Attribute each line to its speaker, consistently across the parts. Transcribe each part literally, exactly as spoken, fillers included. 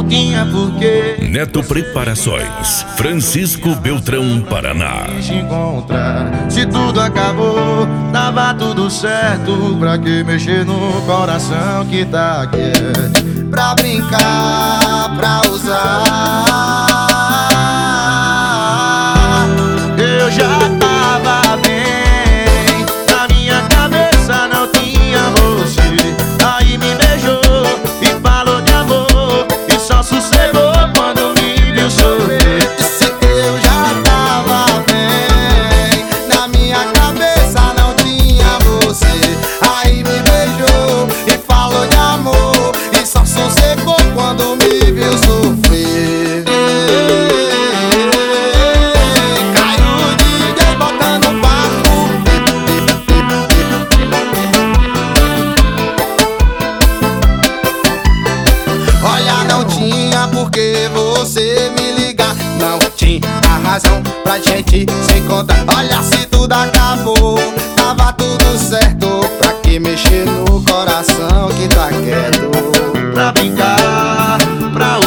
Speaker 1: tinha porquê.
Speaker 2: Neto Preparações, Francisco Beltrão, Paraná.
Speaker 1: Te encontrar, se tudo acabou, tava tudo certo. Pra que mexer no coração que tá quieto? Pra brincar, pra usar. Eu já tava bem, na minha cabeça não tinha você. Aí me beijou e falou de amor, e só sossegou quando me viu sofrer.
Speaker 3: Se eu já tava bem, na minha cabeça não tinha você. Aí me beijou e falou de amor, e só sossegou quando me viu sofrer. Caiu o D J botando papo. Olha, não tinha por que você me ligar, não tinha razão pra gente se encontrar. Olha, se tudo acabou, tava tudo certo. Pra que mexer no coração que tá quieto?
Speaker 1: Pra brincar, pra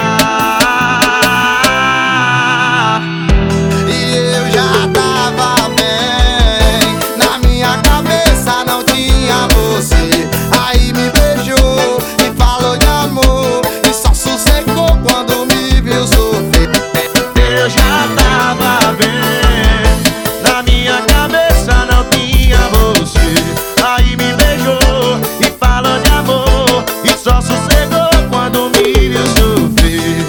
Speaker 1: usar.
Speaker 3: E eu já tava bem, na minha cabeça não tinha você. Aí me beijou e falou de amor, e só sossegou quando me viu sofrer.
Speaker 1: Eu já tava bem, na minha cabeça não tinha você. Aí me beijou e falou de amor, e só sossegou quando me viu sofrer.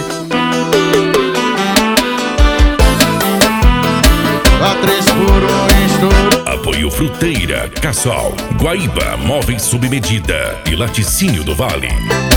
Speaker 1: A três por um estouro.
Speaker 2: Apoio Fruteira, Cassol, Guaíba, Móveis Sob Medida e Laticínio do Vale.